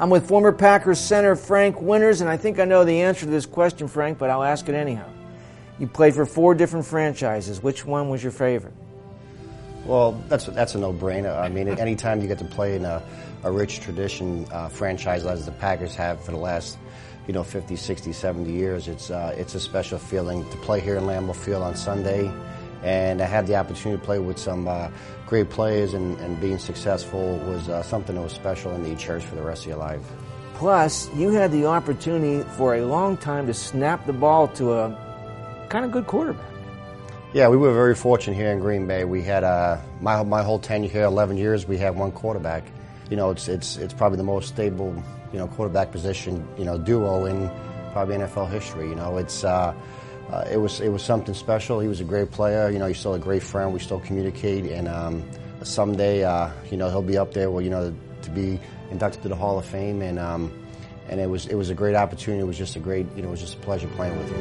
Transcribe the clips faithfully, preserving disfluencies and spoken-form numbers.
I'm with former Packers center Frank Winters, and I think I know the answer to this question, Frank, but I'll ask it anyhow. You played for four different franchises. Which one was your favorite? Well, that's that's a no-brainer. I mean, anytime you get to play in a, a rich tradition uh, franchise as the Packers have for the last, you know, fifty, sixty, seventy years, it's uh, it's a special feeling to play here in Lambeau Field on Sunday. And I had the opportunity to play with some uh, great players, and, and being successful was uh, something that was special and that you cherish for the rest of your life. Plus, you had the opportunity for a long time to snap the ball to a kind of good quarterback. Yeah, we were very fortunate here in Green Bay. We had uh, my my whole tenure here, eleven years. We had one quarterback. You know, it's it's it's probably the most stable, you know, quarterback position, you know, duo in probably N F L history. You know, it's. Uh, Uh, it was it was something special. He was a great player. You know, he's still a great friend. We still communicate, and um, someday, uh, you know, he'll be up there. Well, you know, to be inducted to the Hall of Fame, and um, and it was it was a great opportunity. It was just a great, you know, it was just a pleasure playing with him.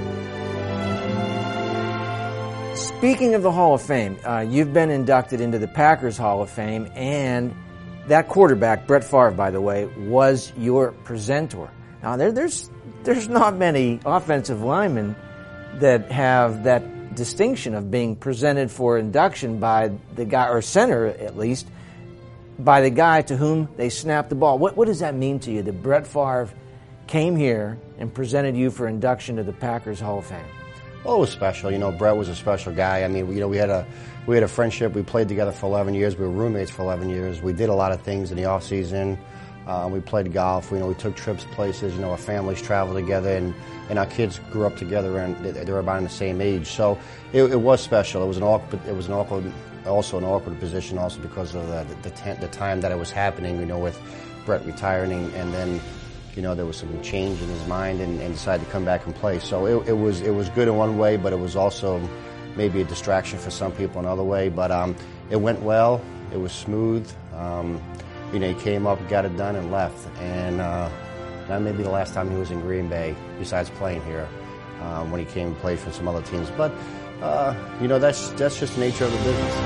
Speaking of the Hall of Fame, uh, you've been inducted into the Packers Hall of Fame, and that quarterback, Brett Favre, by the way, was your presenter. Now, there, there's there's not many offensive linemen that have that distinction of being presented for induction by the guy, or center at least, by the guy to whom they snapped the ball. What what does that mean to you that Brett Favre came here and presented you for induction to the Packers Hall of Fame? Well, it was special. You know, Brett was a special guy. I mean, you know, we had a we had a friendship. We played together for eleven years. We were roommates for eleven years. We did a lot of things in the off season. Uh, we played golf. You know, we took trips places. You know, our families traveled together, and, and our kids grew up together, and they were about in the same age. So it, it was special. It was an awkward. It was an awkward, also an awkward position, also because of the the, the, the time that it was happening. You know, with Brett retiring, and then, you know, there was some change in his mind, and, and decided to come back and play. So it, it was it was good in one way, but it was also maybe a distraction for some people another way. But um, it went well. It was smooth. Um, You know, he came up, got it done, and left. And uh, that may be the last time he was in Green Bay, besides playing here, uh, when he came and played for some other teams. But, uh, you know, that's that's just the nature of the business.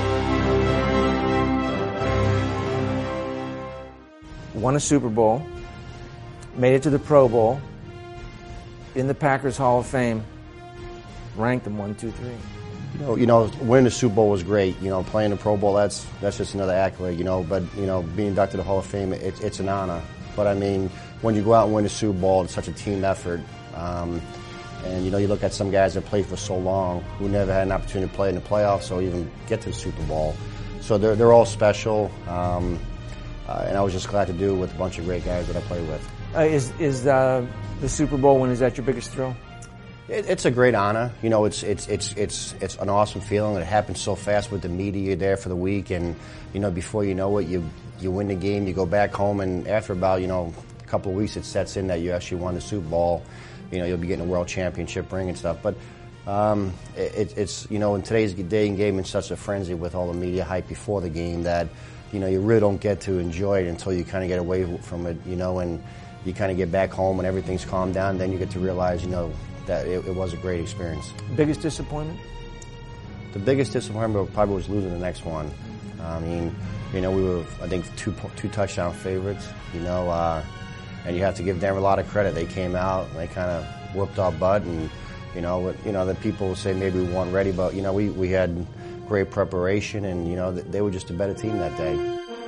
Won a Super Bowl, made it to the Pro Bowl, in the Packers Hall of Fame, ranked them one, two, three. You know, you know, winning the Super Bowl was great. You know, playing the Pro Bowl, that's that's just another accolade. You know, but you know, being inducted to the Hall of Fame, it, it's an honor. But I mean, when you go out and win the Super Bowl, it's such a team effort. Um, and you know, you look at some guys that played for so long who never had an opportunity to play in the playoffs or even get to the Super Bowl. So they're they're all special. Um, uh, and I was just glad to do it with a bunch of great guys that I played with. Uh, is is uh, the Super Bowl win, is that your biggest thrill? It's a great honor. You know, it's it's it's it's it's an awesome feeling. It happens so fast with the media. You're there for the week, and you know, before you know it, you you win the game. You go back home, and after about you know a couple of weeks, it sets in that you actually won the Super Bowl. You know, you'll be getting a world championship ring and stuff. But um, it, it's you know, in today's day and game, in such a frenzy with all the media hype before the game that you know you really don't get to enjoy it until you kind of get away from it. You know, and you kind of get back home and everything's calmed down. Then you get to realize, you know, that it, it was a great experience. Biggest disappointment? The biggest disappointment probably was losing the next one. I mean, you know, we were, I think, two two touchdown favorites, you know, uh, and you have to give Denver a lot of credit. They came out, and they kind of whooped our butt, and, you know, you know, the people will say maybe we weren't ready, but, you know, we, we had great preparation, and, you know, they were just a better team that day.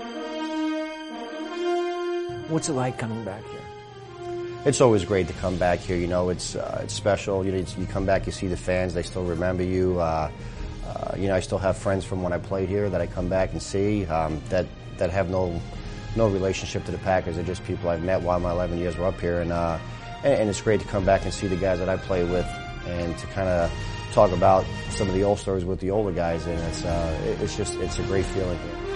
What's it like coming back here? It's always great to come back here. You know, it's uh, it's special. You know, it's, you come back, you see the fans; they still remember you. Uh, uh, you know, I still have friends from when I played here that I come back and see um, that that have no no relationship to the Packers. They're just people I've met while my eleven years were up here, and uh, and, and it's great to come back and see the guys that I play with, and to kind of talk about some of the old stories with the older guys. And it's uh, it's just it's a great feeling here.